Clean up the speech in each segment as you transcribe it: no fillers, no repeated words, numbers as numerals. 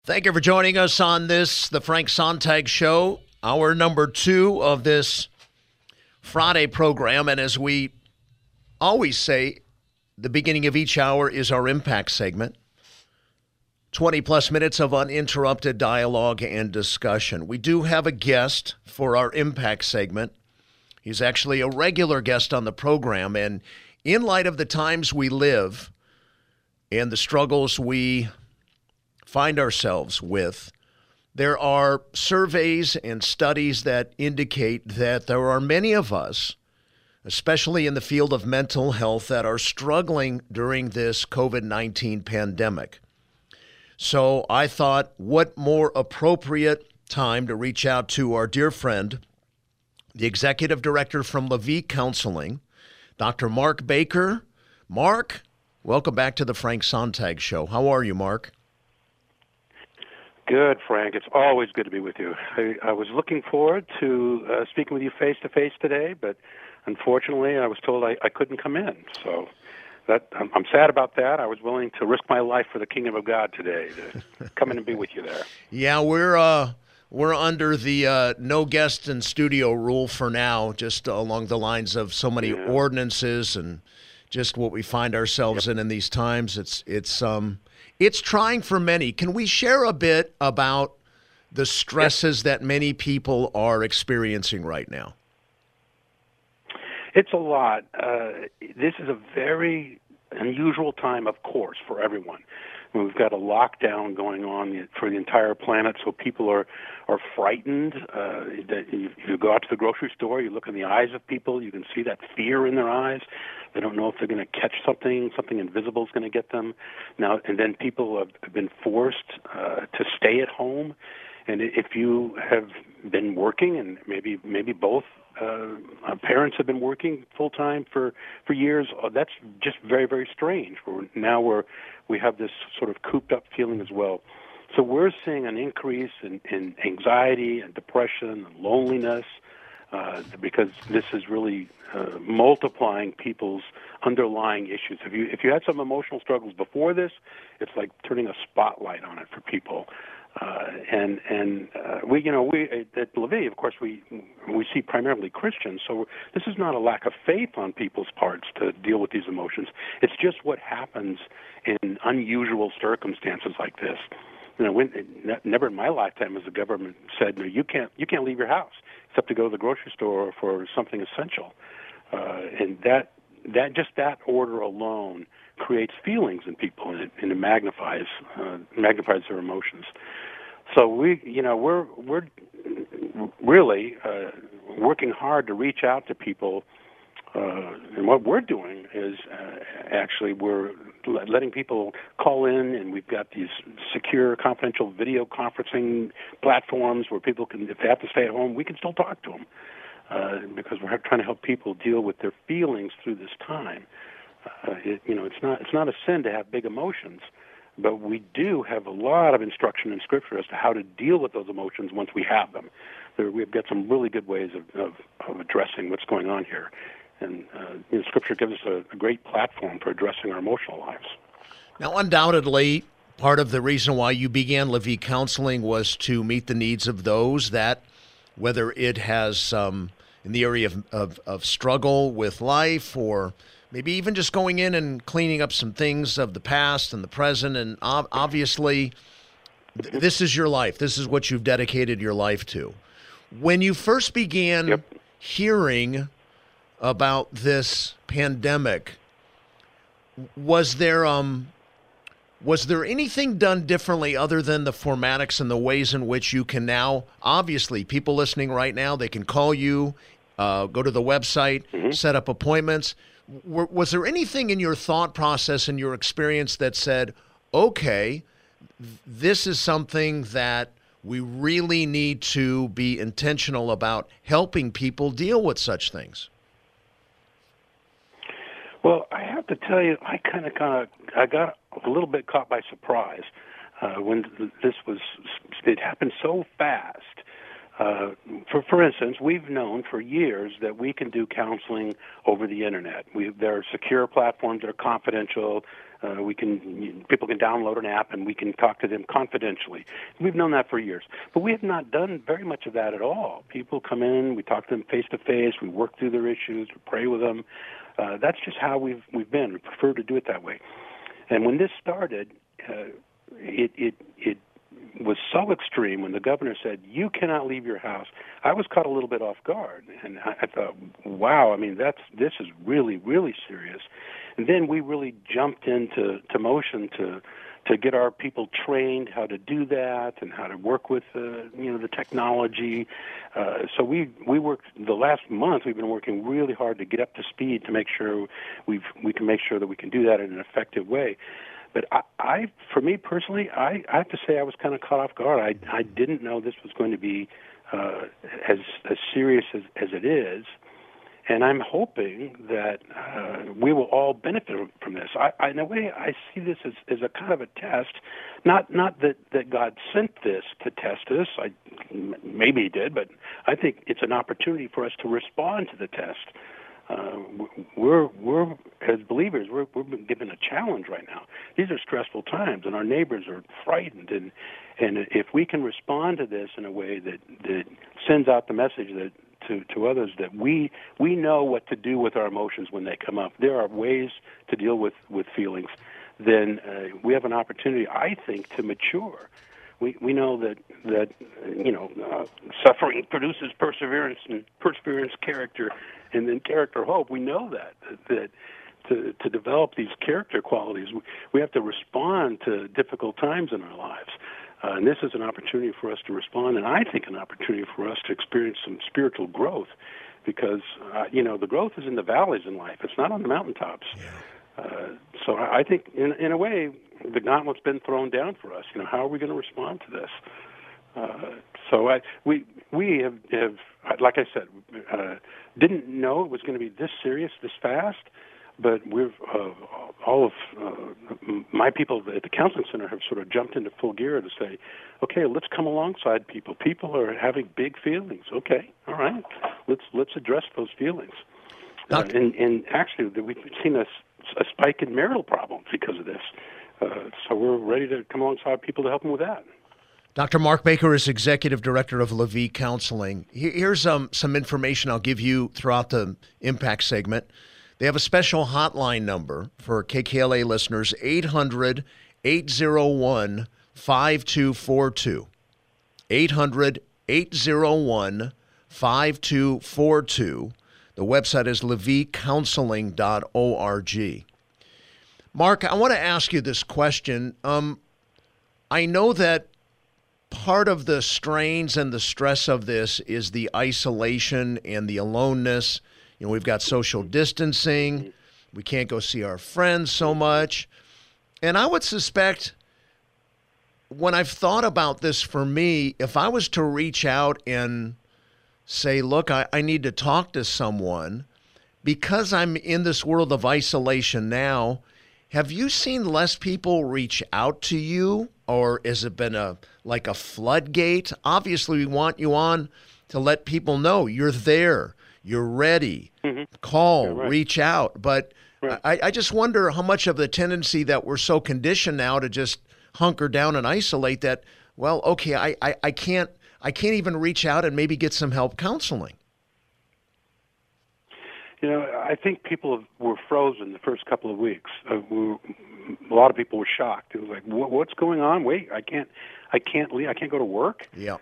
Thank you for joining us on the Frank Sontag Show, hour number 2 of this Friday program. And as we always say, the beginning of each hour is our impact segment. 20 plus minutes of uninterrupted dialogue and discussion. We do have a guest for our impact segment. He's actually a regular guest on the program. And in light of the times we live and the struggles we find ourselves with, there are surveys and studies that indicate that there are many of us, especially in the field of mental health, that are struggling during this COVID-19 pandemic. So I thought, what more appropriate time to reach out to our dear friend, the executive director from LaVie Counseling, Dr. Mark Baker. Mark, welcome back to the Frank Sontag Show. How are you, Mark? Good, Frank. It's always good to be with you. I was looking forward to speaking with you face-to-face today, but unfortunately I was told I couldn't come in. So I'm sad about that. I was willing to risk my life for the kingdom of God today to come in and be with you there. Yeah, we're under the no guest in studio rule for now, just along the lines of so many ordinances and just what we find ourselves in these times. It's trying for many. Can we share a bit about the stresses that many people are experiencing right now? It's a lot. This is a very unusual time, of course, for everyone. We've got a lockdown going on for the entire planet, so people are frightened. If you go out to the grocery store, you look in the eyes of people, you can see that fear in their eyes. They don't know if they're going to catch something invisible is going to get them. Now, and then people have been forced to stay at home. And if you have been working, and maybe both parents have been working full time for years, that's just very, very strange. Now we have this sort of cooped up feeling as well. So we're seeing an increase in anxiety and depression and loneliness because this is really multiplying people's underlying issues. If you had some emotional struggles before this, it's like turning a spotlight on it for people. We at LaVie, of course, we see primarily Christians, so this is not a lack of faith on people's parts to deal with these emotions. It's just what happens in unusual circumstances like this. Never in my lifetime has the government said, no, you can't leave your house except to go to the grocery store for something essential, and that order alone creates feelings in people, and it magnifies their emotions. So we're really working hard to reach out to people, and what we're doing is actually we're letting people call in, and we've got these secure, confidential video conferencing platforms where people can, if they have to stay at home, we can still talk to them because we're trying to help people deal with their feelings through this time. It's not a sin to have big emotions, but we do have a lot of instruction in Scripture as to how to deal with those emotions once we have them. We've got some really good ways of addressing what's going on here. And Scripture gives us a great platform for addressing our emotional lives. Now, undoubtedly, part of the reason why you began LaVie Counseling was to meet the needs of those that, whether it has in the area of struggle with life, or maybe even just going in and cleaning up some things of the past and the present. And obviously, this is your life. This is what you've dedicated your life to. When you first began hearing about this pandemic, was there anything done differently other than the formatics and the ways in which you can now, obviously, people listening right now, they can call you, go to the website, set up appointments. Was there anything in your thought process and your experience that said, okay, this is something that we really need to be intentional about helping people deal with such things? Well, I have to tell you, I got a little bit caught by surprise when it happened so fast. For instance, we've known for years that we can do counseling over the internet. There are secure platforms that are confidential. People can download an app and we can talk to them confidentially. We've known that for years, but we have not done very much of that at all. People come in, we talk to them face to face, we work through their issues, we pray with them. That's just how we've been. We prefer to do it that way. And when this started, it was so extreme when the governor said, "You cannot leave your house." I was caught a little bit off guard, and I thought, "Wow, I mean, this is really, really serious." And then we really jumped into motion to get our people trained how to do that and how to work with the technology. So we worked the last month. We've been working really hard to get up to speed to make sure we can make sure that we can do that in an effective way. But for me personally, I have to say I was kind of caught off guard. I didn't know this was going to be as serious as it is. And I'm hoping that we will all benefit from this. In a way, I see this as a kind of a test. Not that God sent this to test us. Maybe He did, but I think it's an opportunity for us to respond to the test. We're as believers, we're being given a challenge right now. These are stressful times, and our neighbors are frightened. And if we can respond to this in a way that sends out the message that to others that we know what to do with our emotions when they come up. There are ways to deal with feelings. Then we have an opportunity, I think, to mature. We know that suffering produces perseverance, and perseverance character, and then character hope. We know that to develop these character qualities, we have to respond to difficult times in our lives. And this is an opportunity for us to respond, and I think an opportunity for us to experience some spiritual growth, because the growth is in the valleys in life. It's not on the mountaintops. Yeah. So I think, in a way, the gauntlet's been thrown down for us. How are we going to respond to this? We have, like I said, didn't know it was going to be this serious, this fast. But we've all of my people at the counseling center have sort of jumped into full gear to say, okay, let's come alongside people. People are having big feelings. Okay, all right, let's address those feelings. And actually, we've seen a spike in marital problems because of this. So we're ready to come alongside people to help them with that. Dr. Mark Baker is Executive Director of LaVie Counseling. Here's some information I'll give you throughout the Impact segment. They have a special hotline number for KKLA listeners, 800-801-5242. 800-801-5242. The website is laviecounseling.org. Mark, I want to ask you this question. I know that part of the strains and the stress of this is the isolation and the aloneness. We've got social distancing. We can't go see our friends so much. And I would suspect, when I've thought about this for me, if I was to reach out and say, look, I need to talk to someone, because I'm in this world of isolation now, have you seen less people reach out to you? Or has it been like a floodgate? Obviously, we want you on to let people know you're there. You're ready. Mm-hmm. Call, right. Reach out. But right. I just wonder how much of the tendency that we're so conditioned now to just hunker down and isolate that, well, okay, I can't even reach out and maybe get some help counseling. I think people were frozen the first couple of weeks. A lot of people were shocked. It was like, what's going on? Wait, I can't leave. I can't go to work. Yeah.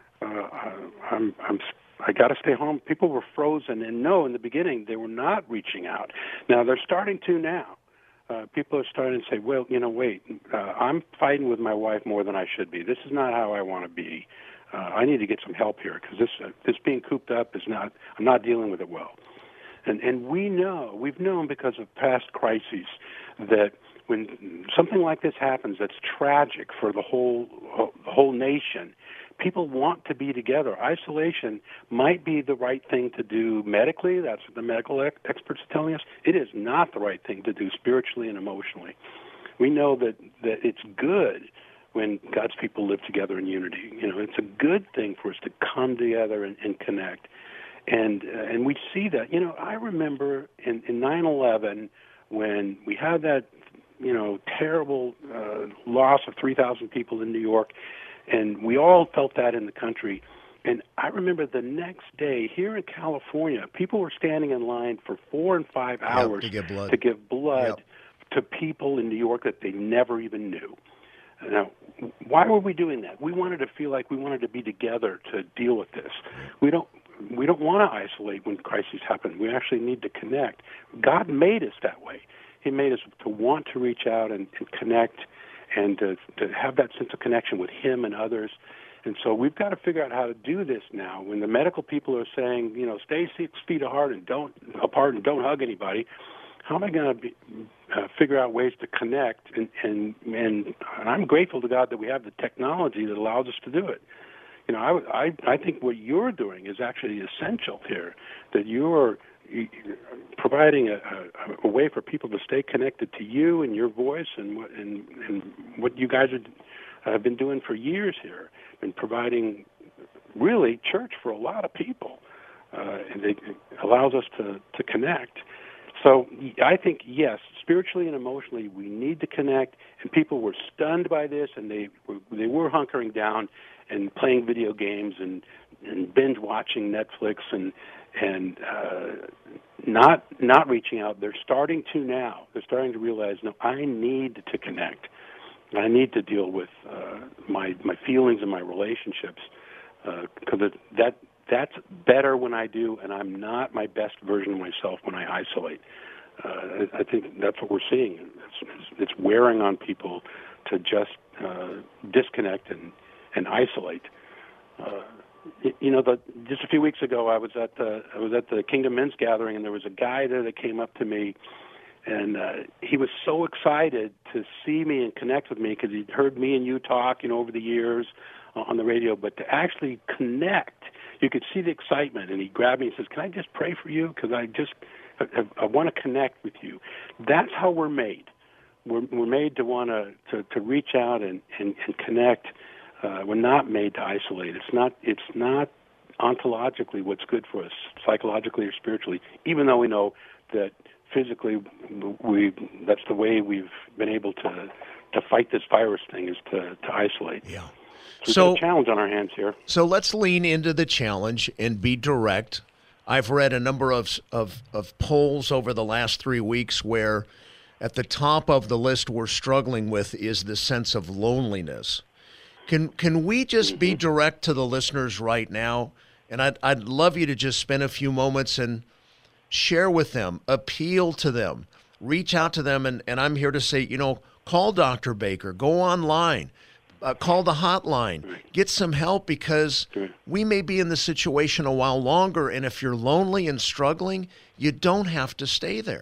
I got to stay home. People were frozen, and no, in the beginning, they were not reaching out. Now, they're starting to now. People are starting to say, well, wait, I'm fighting with my wife more than I should be. This is not how I want to be. I need to get some help here, because this being cooped up I'm not dealing with it well. And we've known because of past crises that when something like this happens that's tragic for the whole nation, people want to be together. Isolation might be the right thing to do medically. That's what the medical experts are telling us. It is not the right thing to do spiritually and emotionally. We know that it's good when God's people live together in unity. It's a good thing for us to come together and connect. And we see that. I remember in 9/11 when we had that terrible loss of 3,000 people in New York, and we all felt that in the country. And I remember the next day here in California, people were standing in line for 4 and 5 hours to give blood to people in New York that they never even knew. Now, why were we doing that? We wanted to feel like we wanted to be together to deal with this. We don't want to isolate when crises happen. We actually need to connect. God made us that way. He made us to want to reach out and connect and to have that sense of connection with Him and others. And so we've got to figure out how to do this now. When the medical people are saying, stay 6 feet apart and don't hug anybody, how am I going to figure out ways to connect? And I'm grateful to God that we have the technology that allows us to do it. I think what you're doing is actually essential here, that you're providing a way for people to stay connected to you and your voice and what you guys have been doing for years here, and providing really church for a lot of people. And it allows us to connect. So I think, yes, spiritually and emotionally, we need to connect. And people were stunned by this, and they were hunkering down and playing video games and binge watching Netflix and not reaching out. They're starting to now. They're starting to realize, no, I need to connect. I need to deal with my feelings and my relationships because that's better when I do, and I'm not my best version of myself when I isolate. I think that's what we're seeing. It's wearing on people to just disconnect and isolate. Just a few weeks ago, I was at the Kingdom Men's Gathering, and there was a guy there that came up to me, and he was so excited to see me and connect with me because he'd heard me and you talk, over the years on the radio, but to actually connect, you could see the excitement, and he grabbed me and says, "Can I just pray for you? Because I want to connect with you." That's how we're made. We're made to want to reach out and connect. We're not made to isolate. It's not ontologically what's good for us, psychologically or spiritually, even though we know that physically that's the way we've been able to fight this virus thing, is to isolate. Yeah. So we've got a challenge on our hands here. So let's lean into the challenge and be direct. I've read a number of polls over the last 3 weeks where at the top of the list we're struggling with is the sense of loneliness. Can we just be direct to the listeners right now? And I'd love you to just spend a few moments and share with them, appeal to them, reach out to them. And I'm here to say, call Dr. Baker, go online, call the hotline, get some help, because we may be in the situation a while longer. And if you're lonely and struggling, you don't have to stay there.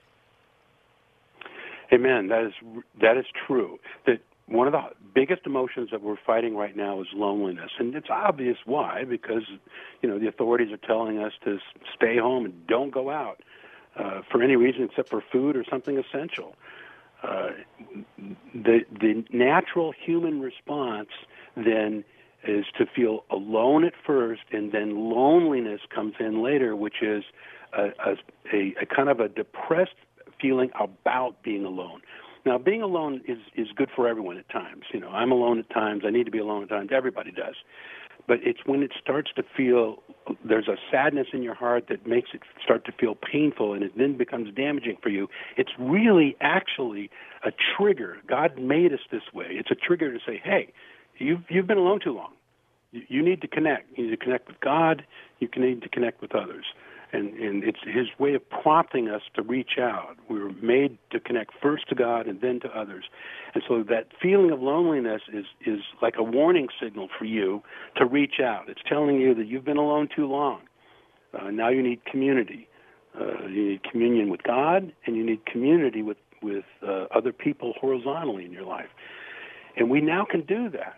Amen. That is true. That one of the biggest emotions that we're fighting right now is loneliness, and it's obvious why, because the authorities are telling us to stay home and don't go out for any reason except for food or something essential. The natural human response then is to feel alone at first, and then loneliness comes in later, which is a kind of a depressed feeling about being alone. Now, being alone is good for everyone at times. I'm alone at times. I need to be alone at times. Everybody does. But it's when it starts to feel there's a sadness in your heart that makes it start to feel painful, and it then becomes damaging for you. It's really actually a trigger. God made us this way. It's a trigger to say, hey, you've been alone too long. You need to connect. You need to connect with God. You need to connect with others. And it's His way of prompting us to reach out. We were made to connect first to God and then to others. And so that feeling of loneliness is like a warning signal for you to reach out. It's telling you that you've been alone too long. Now you need community. You need communion with God, and you need community with other people horizontally in your life. And we now can do that.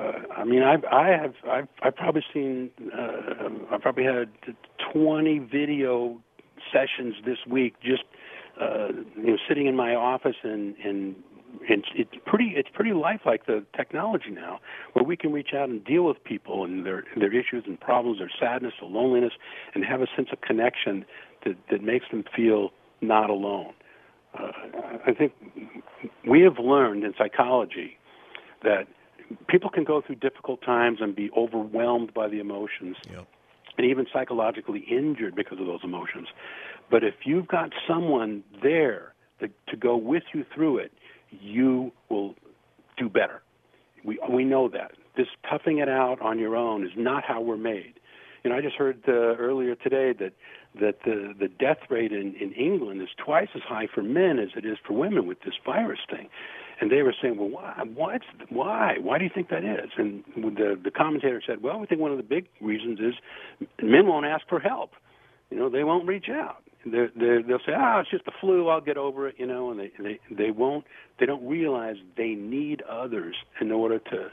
I've probably seen, I've probably had 20 video sessions this week, just sitting in my office, and it's pretty lifelike, the technology now, where we can reach out and deal with people and their issues and problems, their sadness, their loneliness, and have a sense of connection that makes them feel not alone. I think we have learned in psychology that people can go through difficult times and be overwhelmed by the emotions, Yep. and even psychologically injured because of those emotions. But if you've got someone there to go with you through it, you will do better. We know that. This toughing it out on your own is not how we're made. You know, I just heard earlier today that the death rate in England is twice as high for men as it is for women with this virus thing. And they were saying, well, why? Why do you think that is? And the commentator said, well, we think one of the big reasons is men won't ask for help. You know, they won't reach out. They'll say, it's just the flu, I'll get over it, you know, and they won't. They don't realize they need others in order to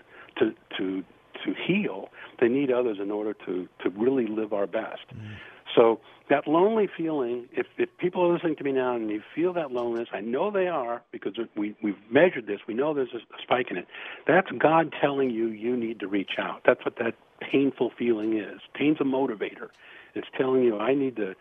heal. They need others in order to really live our best. So that lonely feeling, if people are listening to me now and you feel that loneliness, I know they are because we've measured this. We know there's a spike in it. That's God telling you need to reach out. That's what that painful feeling is. Pain's a motivator. It's telling you I need to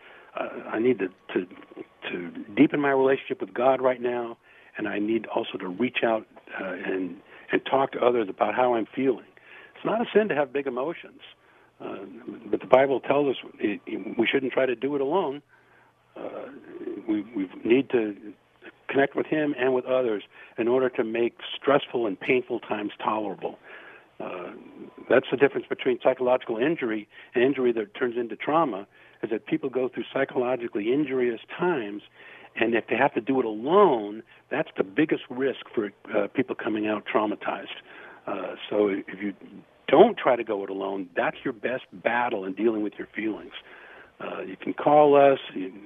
deepen my relationship with God right now, and I need also to reach out and talk to others about how I'm feeling. It's not a sin to have big emotions, but the Bible tells us we shouldn't try to do it alone. We need to connect with Him and with others in order to make stressful and painful times tolerable. That's the difference between psychological injury and injury that turns into trauma, is that people go through psychologically injurious times, and if they have to do it alone, that's the biggest risk for people coming out traumatized. So if you don't try to go it alone, that's your best battle in dealing with your feelings. You can call us.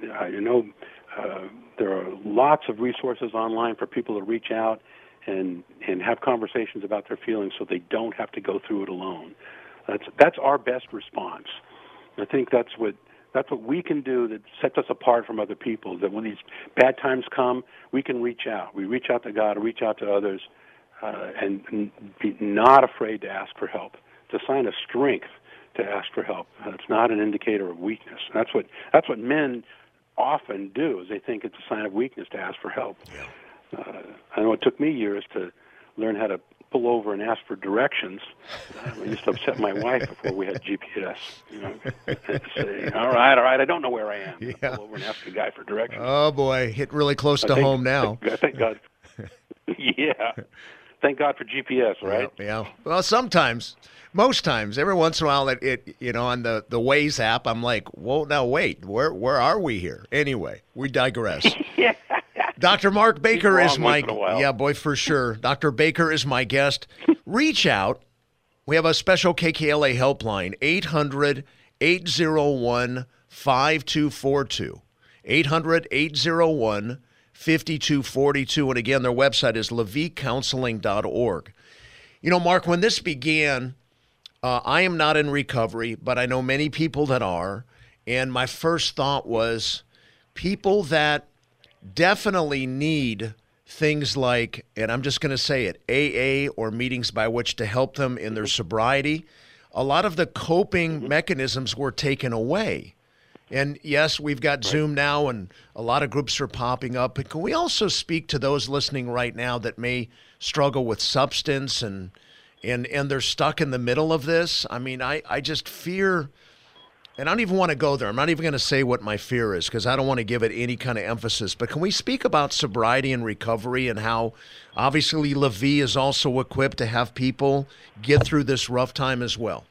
There are lots of resources online for people to reach out and have conversations about their feelings so they don't have to go through it alone. That's our best response. I think that's what we can do that sets us apart from other people, that when these bad times come, we can reach out. We reach out to God, reach out to others, and be not afraid to ask for help. It's a sign of strength to ask for help. It's not an indicator of weakness. That's what men often do, is they think it's a sign of weakness to ask for help. I know it took me years to learn how to pull over and ask for directions. I used to upset my wife before we had GPS. You know, say, all right, I don't know where I am. Yeah. Pull over and ask a guy for directions. Oh boy, hit really close to home now. Thank God. Yeah. Thank God for GPS, right? Yeah. Well, sometimes, most times, every once in a while, on the Waze app, I'm like, whoa, now wait, where are we here? Anyway, we digress. Yeah. Dr. Mark Baker is my for sure. Dr. Baker is my guest. Reach out. We have a special KKLA helpline, 800-801-5242. 800-801-5242. And again, their website is leviquecounseling.org. You know, Mark, when this began, I am not in recovery, but I know many people that are. And my first thought was people that definitely need things like, and I'm just going to say it, AA or meetings by which to help them in their sobriety. A lot of the coping mechanisms were taken away. And yes, we've got Zoom now, and a lot of groups are popping up. But can we also speak to those listening right now that may struggle with substance and they're stuck in the middle of this? I mean, I just fear, and I don't even want to go there. I'm not even going to say what my fear is because I don't want to give it any kind of emphasis. But can we speak about sobriety and recovery and how obviously Levi is also equipped to have people get through this rough time as well?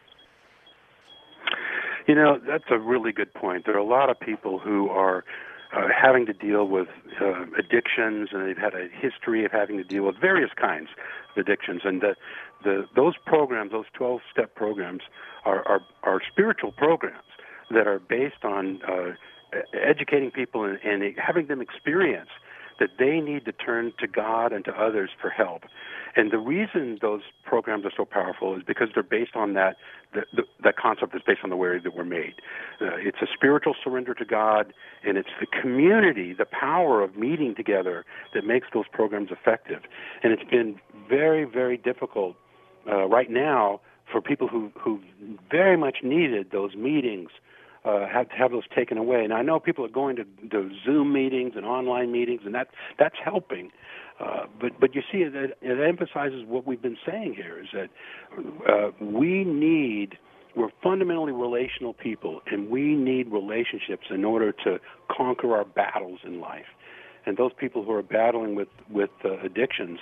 You know, that's a really good point. There are a lot of people who are having to deal with addictions, and they've had a history of having to deal with various kinds of addictions. And those programs, those 12-step programs, are spiritual programs that are based on educating people and having them experience that they need to turn to God and to others for help. And the reason those programs are so powerful is because they're based on that concept is based on the way that we're made. It's a spiritual surrender to God, and it's the community, the power of meeting together that makes those programs effective. And it's been very, very difficult right now for people who very much needed those meetings have to have those taken away. And I know people are going to Zoom meetings and online meetings, and that's helping. But you see, it emphasizes what we've been saying here, is that we're fundamentally relational people, and we need relationships in order to conquer our battles in life. And those people who are battling with addictions,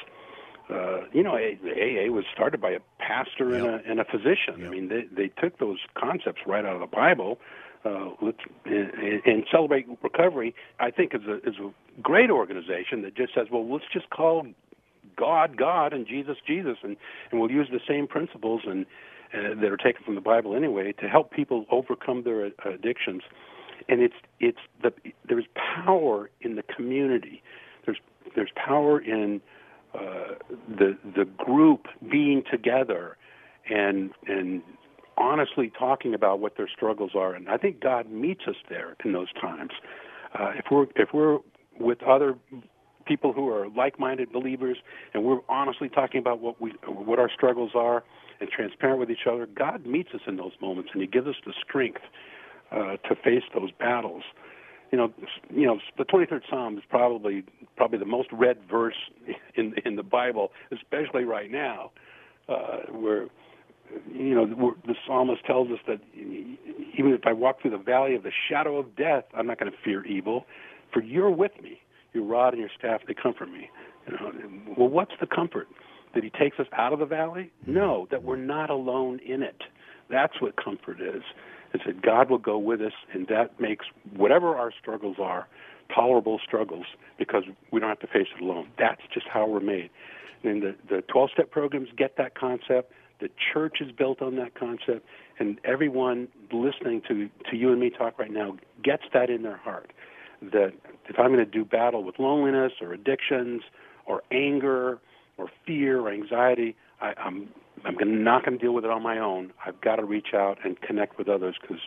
AA was started by a pastor and a physician. Yep. I mean, they took those concepts right out of the Bible. And Celebrate Recovery, I think, is a great organization that just says, well, let's just call God, God, and Jesus, Jesus, and we'll use the same principles and that are taken from the Bible anyway to help people overcome their addictions. And there's power in the community. There's power in the group being together and honestly talking about what their struggles are. And I think God meets us there in those times. If we're with other people who are like-minded believers and we're honestly talking about what our struggles are and transparent with each other, God meets us in those moments, and He gives us the strength to face those battles. You know, the 23rd Psalm is probably the most read verse in the Bible, especially right now, where the psalmist tells us that even if I walk through the valley of the shadow of death, I'm not going to fear evil, for you're with me. Your rod and your staff, they comfort me. Well, what's the comfort? That He takes us out of the valley? No, that we're not alone in it. That's what comfort is. It's that God will go with us, and that makes whatever our struggles are tolerable struggles because we don't have to face it alone. That's just how we're made. And the 12-step programs get that concept. The church is built on that concept, and everyone listening to you and me talk right now gets that in their heart, that if I'm going to do battle with loneliness or addictions or anger or fear or anxiety, I'm not going to deal with it on my own. I've got to reach out and connect with others because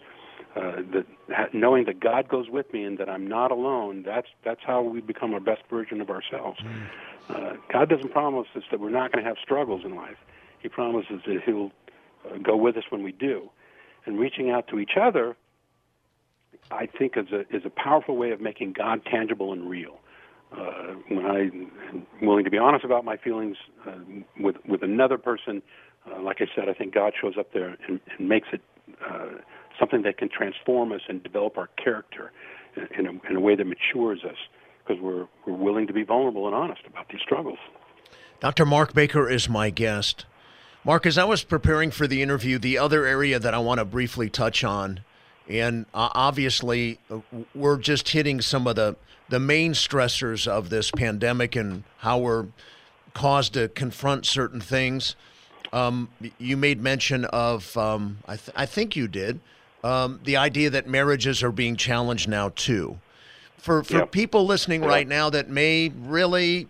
knowing that God goes with me and that I'm not alone, that's how we become our best version of ourselves. God doesn't promise us that we're not going to have struggles in life. He promises that He'll go with us when we do. And reaching out to each other, I think, is a powerful way of making God tangible and real. When I'm willing to be honest about my feelings with another person, like I said, I think God shows up there and makes it something that can transform us and develop our character in a way that matures us because we're willing to be vulnerable and honest about these struggles. Dr. Mark Baker is my guest. Mark, as I was preparing for the interview, the other area that I want to briefly touch on, and obviously we're just hitting some of the main stressors of this pandemic and how we're caused to confront certain things. You made mention of, I think you did, the idea that marriages are being challenged now too. For people listening right now that may really,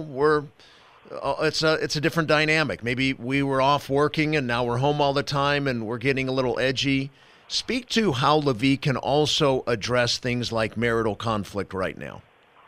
it's a different dynamic. Maybe we were off working and now we're home all the time and we're getting a little edgy. Speak to how LaVie can also address things like marital conflict right now.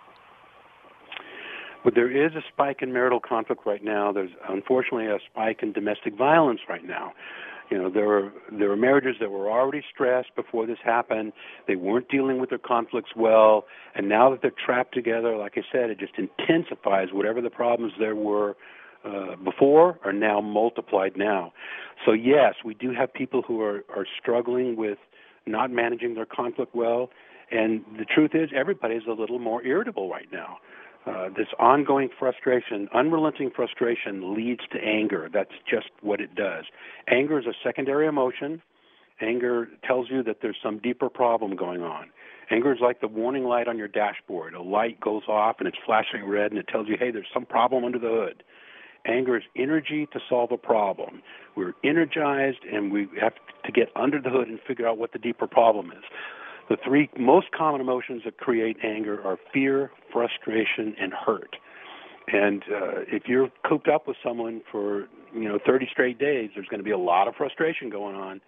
Well, there is a spike in marital conflict right now. There's unfortunately a spike in domestic violence right now. There were marriages that were already stressed before this happened. They weren't dealing with their conflicts well, and now that they're trapped together, like I said, it just intensifies whatever the problems there were before are now multiplied now. So yes, we do have people who are struggling with not managing their conflict well, and the truth is everybody's a little more irritable right now. This ongoing frustration, unrelenting frustration leads to anger. That's just what it does. Anger is a secondary emotion. Anger tells you that there's some deeper problem going on. Anger is like the warning light on your dashboard. A light goes off and it's flashing red and it tells you, hey, there's some problem under the hood. Anger is energy to solve a problem. We're energized and we have to get under the hood and figure out what the deeper problem is. The three most common emotions that create anger are fear, frustration, and hurt. And if you're cooped up with someone for 30 straight days, there's going to be a lot of frustration going on.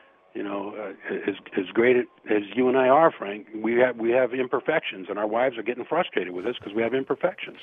As great as you and I are, Frank, we have imperfections, and our wives are getting frustrated with us because we have imperfections.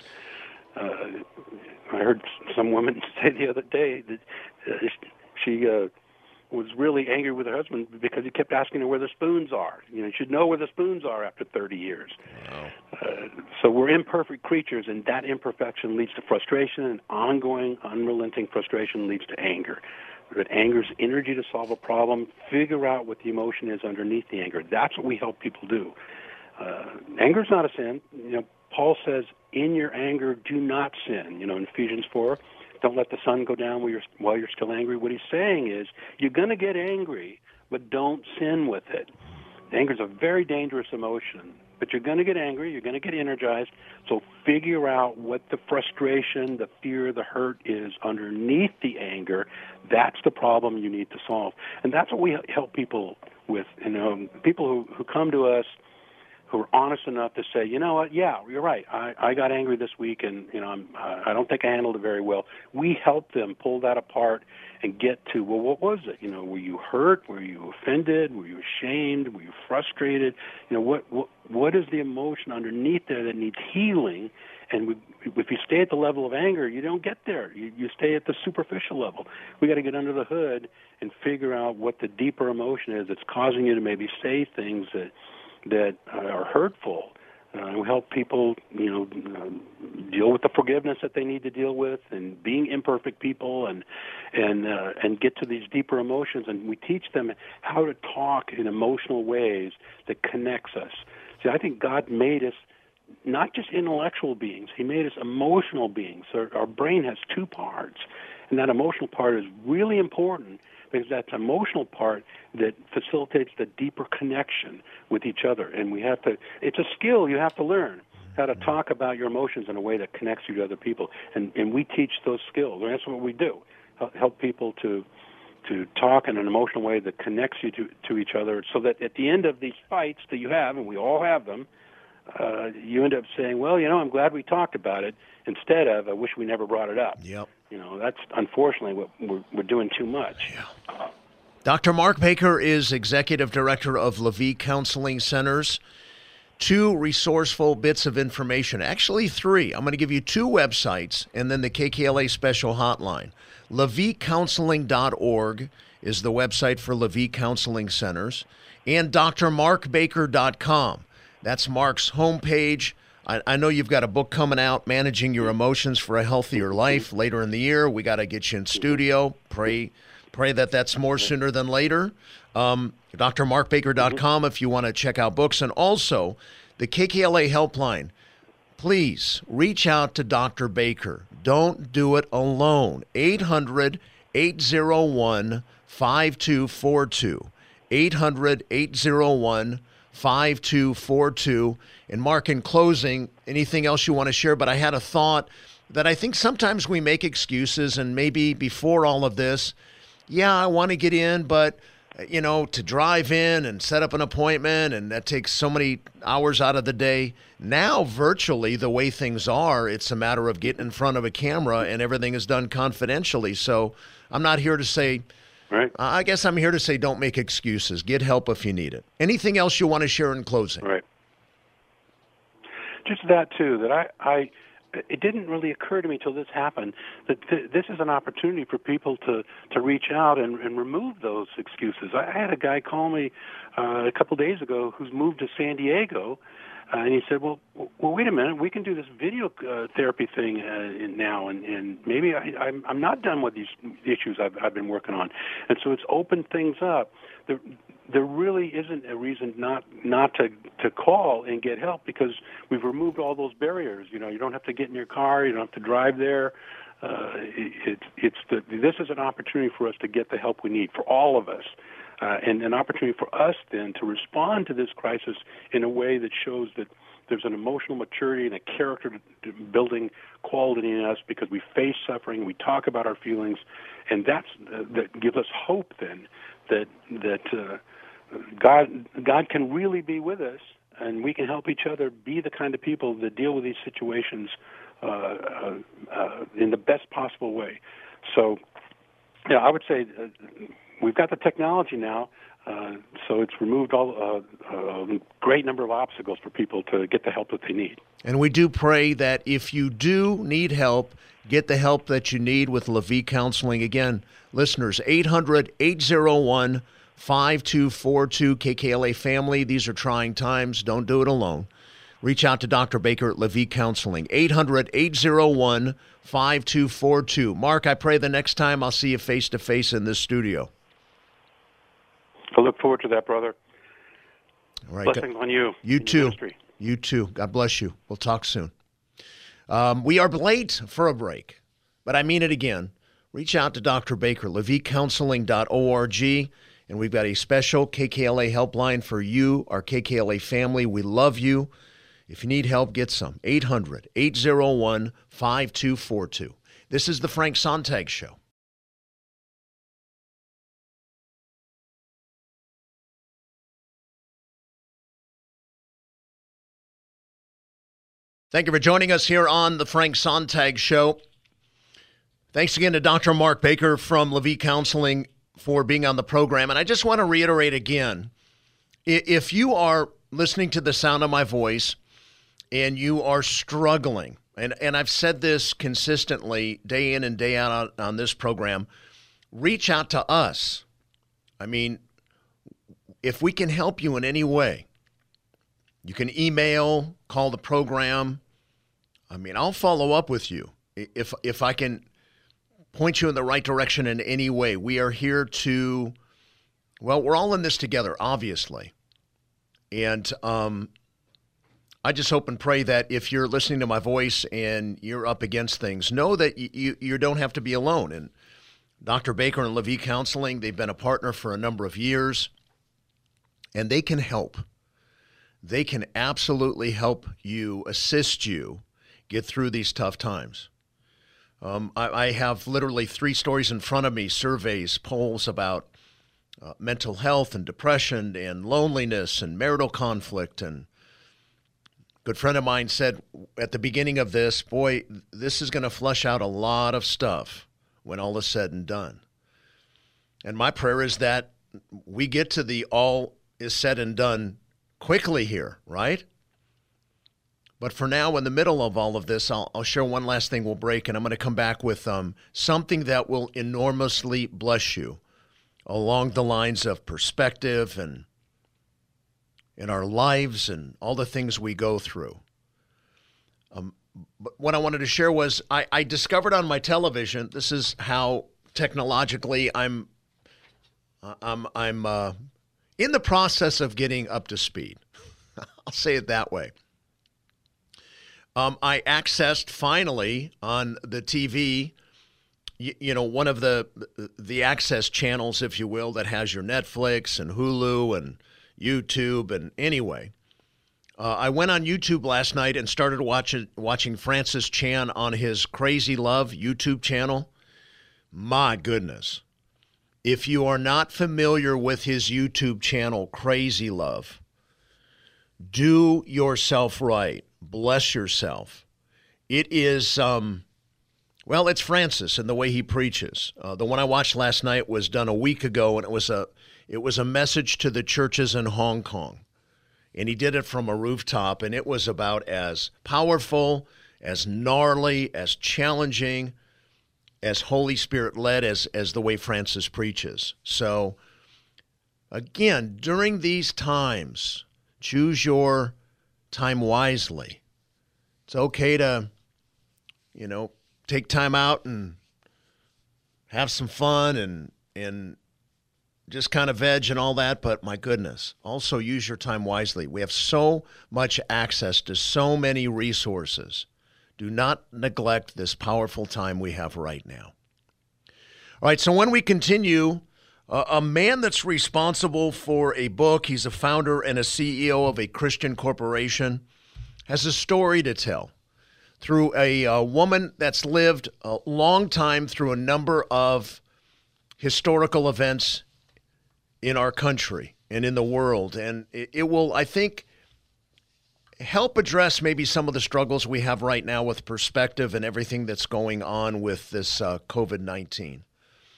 I heard some woman say the other day that she was really angry with her husband because he kept asking her where the spoons are. You should know where the spoons are after 30 years. Wow. So we're imperfect creatures, and that imperfection leads to frustration, and ongoing, unrelenting frustration leads to anger. But anger is energy to solve a problem. Figure out what the emotion is underneath the anger. That's what we help people do. Anger is not a sin. Paul says, in your anger, do not sin. In Ephesians 4, don't let the sun go down while you're still angry. What he's saying is, you're going to get angry, but don't sin with it. Anger is a very dangerous emotion, but you're going to get angry, you're going to get energized, so figure out what the frustration, the fear, the hurt is underneath the anger. That's the problem you need to solve. And that's what we help people with. People who come to us who are honest enough to say, you know what, yeah, you're right. I got angry this week, and I don't think I handled it very well. We help them pull that apart and get to, well, what was it? Were you hurt? Were you offended? Were you ashamed? Were you frustrated? What is the emotion underneath there that needs healing? And if you stay at the level of anger, you don't get there. You stay at the superficial level. We got to get under the hood and figure out what the deeper emotion is that's causing you to maybe say things that are hurtful. We help people, deal with the forgiveness that they need to deal with, and being imperfect people, and get to these deeper emotions. And we teach them how to talk in emotional ways that connects us. See, I think God made us not just intellectual beings; He made us emotional beings. Our brain has two parts, and that emotional part is really important, because that's the emotional part that facilitates the deeper connection with each other. And it's a skill you have to learn, how to talk about your emotions in a way that connects you to other people. And we teach those skills. And that's what we do, help people to talk in an emotional way that connects you to each other, so that at the end of these fights that you have, and we all have them, you end up saying, well, I'm glad we talked about it, instead of, I wish we never brought it up. Yep. That's unfortunately what we're doing too much. Yeah. Dr. Mark Baker is Executive Director of LaVie Counseling Centers. 2 resourceful bits of information, actually 3. I'm going to give you 2 websites and then the KKLA special hotline. LaVieCounseling.org is the website for LaVie Counseling Centers, and drmarkbaker.com. That's Mark's homepage. I know you've got a book coming out, Managing Your Emotions for a Healthier Life, later in the year. We got to get you in studio. Pray that that's more sooner than later. drmarkbaker.com if you want to check out books. And also, the KKLA helpline. Please reach out to Dr. Baker. Don't do it alone. 800-801-5242. 800-801-5242. And Mark, in closing, anything else you want to share? But I had a thought that I think sometimes we make excuses, and maybe before all of this, I want to get in, but, to drive in and set up an appointment, and that takes so many hours out of the day. Now, virtually, the way things are, it's a matter of getting in front of a camera, and everything is done confidentially. So I'm not here to say, right. I guess I'm here to say don't make excuses. Get help if you need it. Anything else you want to share in closing? Right. Just that, too, that it didn't really occur to me till this happened that this is an opportunity for people to reach out and remove those excuses. I had a guy call me a couple days ago who's moved to San Diego, and he said, well, wait a minute, we can do this video therapy thing now, and maybe I'm not done with these issues I've been working on. And so it's opened things up. There really isn't a reason not to call and get help, because we've removed all those barriers. You don't have to get in your car. You don't have to drive there. This is an opportunity for us to get the help we need, for all of us, and an opportunity for us then to respond to this crisis in a way that shows that there's an emotional maturity and a character building quality in us, because we face suffering, we talk about our feelings, and that gives us hope then that God can really be with us, and we can help each other be the kind of people that deal with these situations in the best possible way. So, I would say we've got the technology now, so it's removed a great number of obstacles for people to get the help that they need. And we do pray that if you do need help, get the help that you need with LaVie Counseling. Again, listeners, 800-801-5242, KKLA family. These are trying times. Don't do it alone. Reach out to Dr. Baker at LaVie Counseling, 800-801-5242. Mark, I pray the next time I'll see you face-to-face in this studio. I look forward to that, brother. All right. Blessings on you. You too. You too. God bless you. We'll talk soon. We are late for a break, but I mean it again. Reach out to Dr. Baker, LaVieCounseling.org, and we've got a special KKLA helpline for you, our KKLA family. We love you. If you need help, get some. 800-801-5242. This is the Frank Sontag Show. Thank you for joining us here on the Frank Sontag Show. Thanks again to Dr. Mark Baker from LaVie Counseling for being on the program. And I just want to reiterate again, if you are listening to the sound of my voice and you are struggling, and I've said this consistently day in and day out on this program, reach out to us. I mean, if we can help you in any way, you can email, call the program. I mean, I'll follow up with you if I can point you in the right direction in any way. We are here to, well, we're all in this together, obviously. And I just hope and pray that if you're listening to my voice and you're up against things, know that you don't have to be alone. And Dr. Baker and LaVie Counseling, they've been a partner for a number of years, and they can help. They can absolutely help you, assist you, get through these tough times. I have literally 3 stories in front of me, surveys, polls about mental health and depression and loneliness and marital conflict. And a good friend of mine said at the beginning of this, boy, this is going to flush out a lot of stuff when all is said and done. And my prayer is that we get to the all is said and done quickly here, right? But for now, in the middle of all of this, I'll share one last thing. We'll break, and I'm going to come back with something that will enormously bless you along the lines of perspective and in our lives and all the things we go through. But what I wanted to share was I discovered on my television, this is how technologically I'm in the process of getting up to speed. I'll say it that way. I accessed finally on the TV, one of the access channels, if you will, that has your Netflix and Hulu and YouTube. And anyway, I went on YouTube last night and started watching Francis Chan on his Crazy Love YouTube channel. My goodness. If you are not familiar with his YouTube channel, Crazy Love, do yourself right. Bless yourself. It is, it's Francis and the way he preaches. The one I watched last night was done a week ago, and it was a message to the churches in Hong Kong. And he did it from a rooftop, and it was about as powerful, as gnarly, as challenging, as Holy Spirit led as the way Francis preaches. So, again, during these times, choose your time wisely. It's okay to, take time out and have some fun and just kind of veg and all that, but my goodness, also use your time wisely. We have so much access to so many resources. Do not neglect this powerful time we have right now. All right, so when we continue, a man that's responsible for a book, he's a founder and a CEO of a Christian corporation, has a story to tell through a woman that's lived a long time through a number of historical events in our country and in the world. And it will, I think, help address maybe some of the struggles we have right now with perspective and everything that's going on with this COVID-19.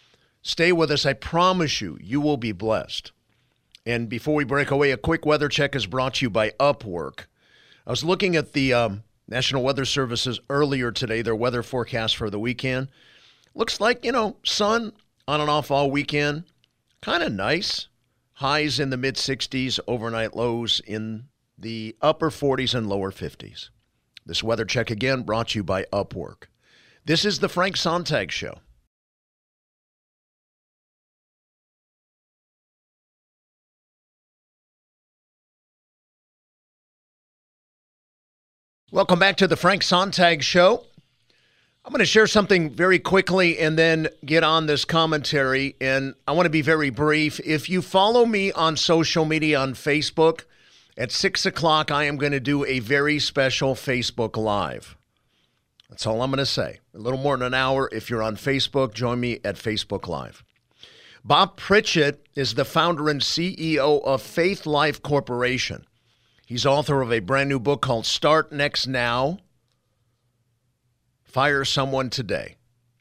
Stay with us. I promise you, you will be blessed. And before we break away, a quick weather check is brought to you by Upwork. I was looking at the National Weather Service's earlier today, their weather forecast for the weekend. Looks like, sun on and off all weekend. Kind of nice. Highs in the mid-60s, overnight lows in the upper 40s and lower 50s. This weather check again brought to you by Upwork. This is the Frank Sontag Show. Welcome back to the Frank Sontag Show. I'm going to share something very quickly and then get on this commentary, and I want to be very brief. If you follow me on social media on Facebook, at 6 o'clock I am going to do a very special Facebook Live. That's all I'm going to say. A little more than an hour. If you're on Facebook, join me at Facebook Live. Bob Pritchett is the founder and CEO of Faith Life Corporation. He's author of a brand new book called Start Next Now, Fire Someone Today.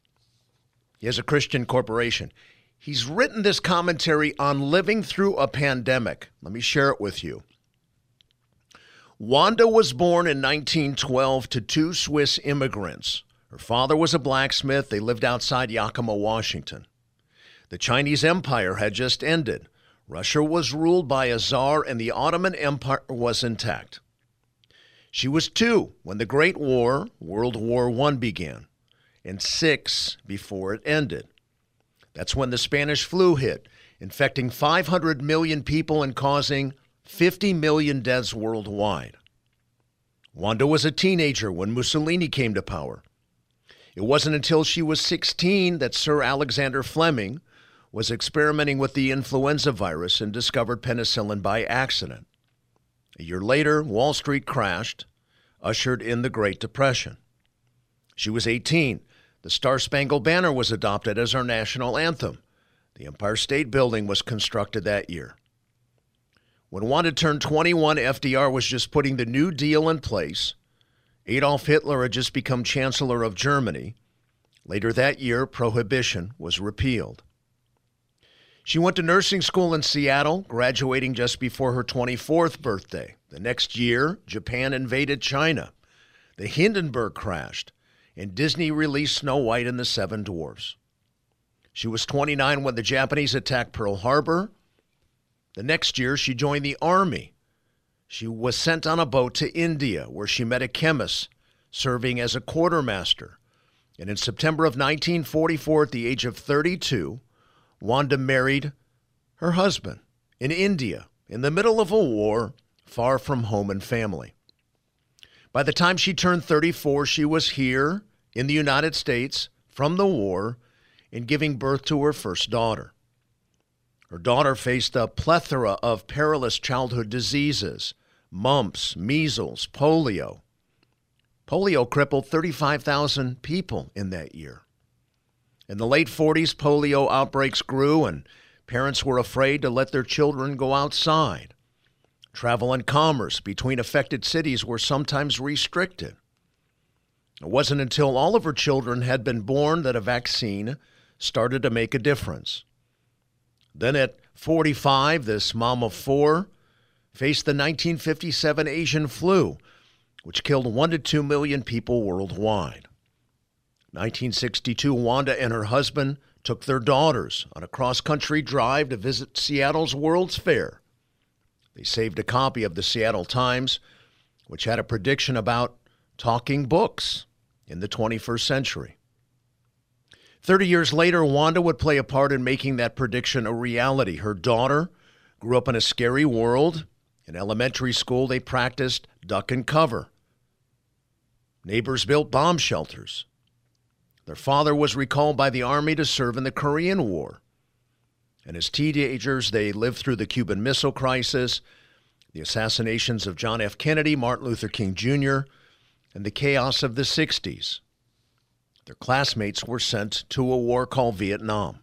He has a Christian corporation. He's written this commentary on living through a pandemic. Let me share it with you. Wanda was born in 1912 to two Swiss immigrants. Her father was a blacksmith. They lived outside Yakima, Washington. The Chinese Empire had just ended. Russia was ruled by a czar, and the Ottoman Empire was intact. She was 2 when the Great War, World War I, began, and 6 before it ended. That's when the Spanish flu hit, infecting 500 million people and causing 50 million deaths worldwide. Wanda was a teenager when Mussolini came to power. It wasn't until she was 16 that Sir Alexander Fleming was experimenting with the influenza virus and discovered penicillin by accident. A year later, Wall Street crashed, ushered in the Great Depression. She was 18. The Star-Spangled Banner was adopted as our national anthem. The Empire State Building was constructed that year. When Wanda turned 21, FDR was just putting the New Deal in place. Adolf Hitler had just become Chancellor of Germany. Later that year, Prohibition was repealed. She went to nursing school in Seattle, graduating just before her 24th birthday. The next year, Japan invaded China. The Hindenburg crashed, and Disney released Snow White and the Seven Dwarfs. She was 29 when the Japanese attacked Pearl Harbor. The next year, she joined the Army. She was sent on a boat to India, where she met a chemist, serving as a quartermaster. And in September of 1944, at the age of 32, Wanda married her husband in India, in the middle of a war, far from home and family. By the time she turned 34, she was here in the United States from the war and giving birth to her first daughter. Her daughter faced a plethora of perilous childhood diseases, mumps, measles, polio. Polio crippled 35,000 people in that year. In the late 40s, polio outbreaks grew, and parents were afraid to let their children go outside. Travel and commerce between affected cities were sometimes restricted. It wasn't until all of her children had been born that a vaccine started to make a difference. Then at 45, this mom of 4 faced the 1957 Asian flu, which killed 1 to 2 million people worldwide. 1962, Wanda and her husband took their daughters on a cross-country drive to visit Seattle's World's Fair. They saved a copy of the Seattle Times, which had a prediction about talking books in the 21st century. 30 years later, Wanda would play a part in making that prediction a reality. Her daughter grew up in a scary world. In elementary school, they practiced duck and cover. Neighbors built bomb shelters. Their father was recalled by the Army to serve in the Korean War. And as teenagers, they lived through the Cuban Missile Crisis, the assassinations of John F. Kennedy, Martin Luther King Jr., and the chaos of the 60s. Their classmates were sent to a war called Vietnam.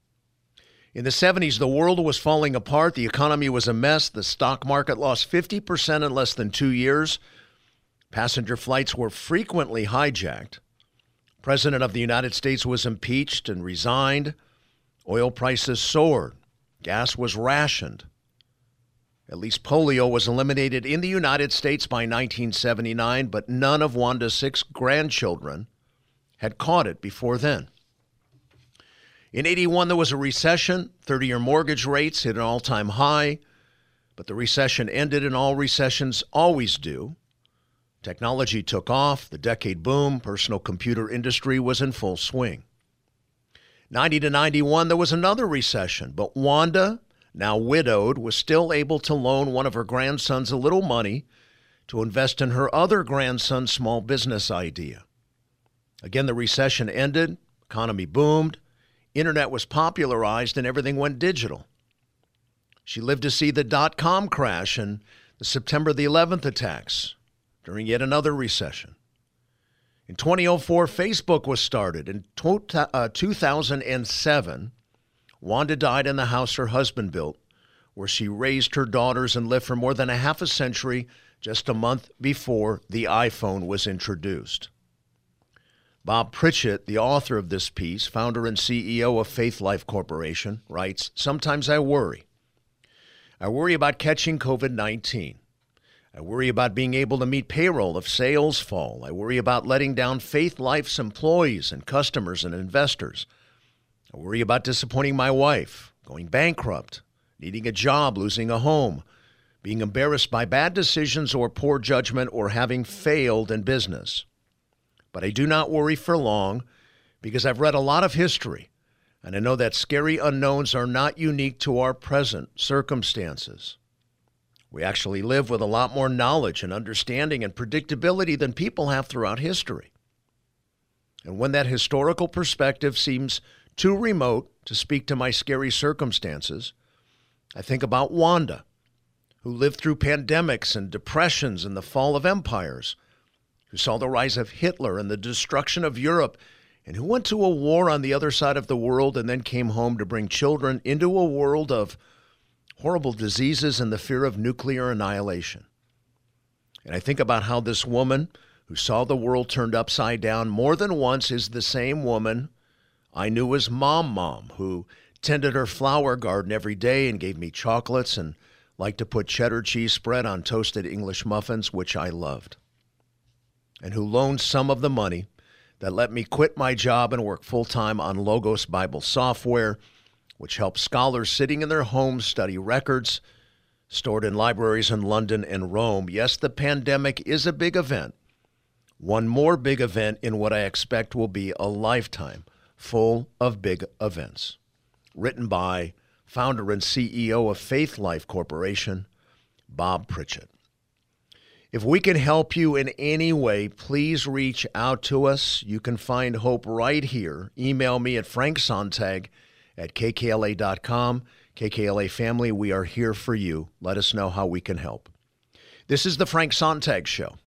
In the 70s, the world was falling apart. The economy was a mess. The stock market lost 50% in less than 2 years. Passenger flights were frequently hijacked. President of the United States was impeached and resigned. Oil prices soared. Gas was rationed. At least polio was eliminated in the United States by 1979, but none of Wanda's 6 grandchildren had caught it before then. In 81, there was a recession. 30-year mortgage rates hit an all-time high, but the recession ended, and all recessions always do. Technology took off. The decade boom. Personal computer industry was in full swing. 90 to 91, there was another recession, but Wanda, now widowed, was still able to loan one of her grandsons a little money to invest in her other grandson's small business idea. Again, the recession ended, economy boomed, internet was popularized, and everything went digital. She lived to see the dot-com crash and the September the 11th attacks during yet another recession. In 2004, Facebook was started. In 2007, Wanda died in the house her husband built, where she raised her daughters and lived for more than a half a century, just a month before the iPhone was introduced. Bob Pritchett, the author of this piece, founder and CEO of Faith Life Corporation, writes, "Sometimes I worry. I worry about catching COVID-19. I worry about being able to meet payroll if sales fall. I worry about letting down Faith Life's employees and customers and investors. I worry about disappointing my wife, going bankrupt, needing a job, losing a home, being embarrassed by bad decisions or poor judgment, or having failed in business. But I do not worry for long because I've read a lot of history, and I know that scary unknowns are not unique to our present circumstances. We actually live with a lot more knowledge and understanding and predictability than people have throughout history. And when that historical perspective seems too remote to speak to my scary circumstances, I think about Wanda, who lived through pandemics and depressions and the fall of empires, who saw the rise of Hitler and the destruction of Europe, and who went to a war on the other side of the world and then came home to bring children into a world of horrible diseases and the fear of nuclear annihilation. And I think about how this woman who saw the world turned upside down more than once is the same woman I knew as Mom, who tended her flower garden every day and gave me chocolates and liked to put cheddar cheese spread on toasted English muffins, which I loved, and who loaned some of the money that let me quit my job and work full-time on Logos Bible software, which helps scholars sitting in their homes study records stored in libraries in London and Rome. Yes, the pandemic is a big event. One more big event in what I expect will be a lifetime full of big events. Written by founder and CEO of Faith Life Corporation, Bob Pritchett. If we can help you in any way, please reach out to us. You can find hope right here. Email me at franksontag@kkla.com. KKLA family, we are here for you. Let us know how we can help. This is the Frank Sontag Show.